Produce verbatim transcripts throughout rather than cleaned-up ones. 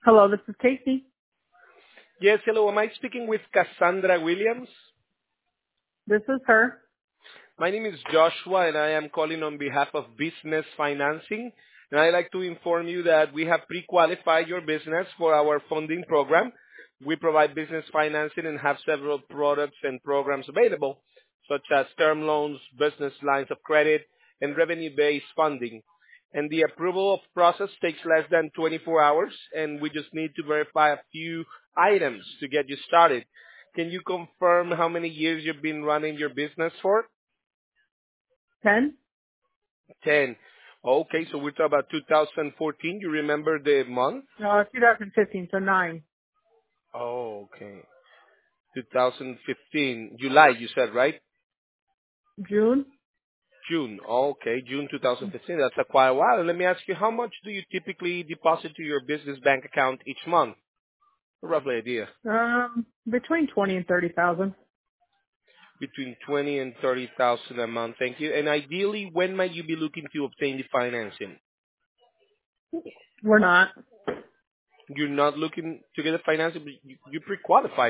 Hello, this is Casey. Yes, hello. Am I speaking with Cassandra Williams? This is her. My name is Joshua, and I am calling on behalf of Business Financing. And I'd like to inform you that we have pre-qualified your business for our funding program. We provide business financing and have several products and programs available, such as term loans, business lines of credit, and revenue-based funding. And the approval of process takes less than twenty-four hours, and we just need to verify a few items to get you started. Can you confirm how many years you've been running your business for? Ten? ten. Okay, so we're talking about two thousand fourteen. You remember the month? No, twenty fifteen, so nine. Oh, okay. two thousand fifteen. July, you said, right? June? June. Okay, June two thousand fifteen. That's a quite a while. Let me ask you, how much do you typically deposit to your business bank account each month? A rough idea. Um, between twenty and thirty thousand. Between twenty and thirty thousand a month. Thank you. And ideally, when might you be looking to obtain the financing? We're not. You're not looking to get the financing, but you- you're pre-qualified.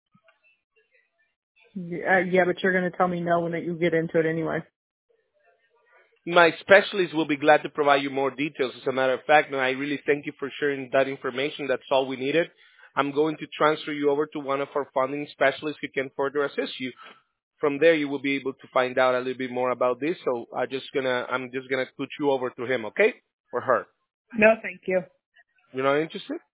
Uh, yeah, but you're going to tell me no when you get into it anyway. My specialist will be glad to provide you more details. As a matter of fact, and I really thank you for sharing that information. That's all we needed. I'm going to transfer you over to one of our funding specialists who can further assist you. From there, you will be able to find out a little bit more about this. So I just gonna, I'm just gonna put you over to him, okay? Or her. No, thank you. You're not interested?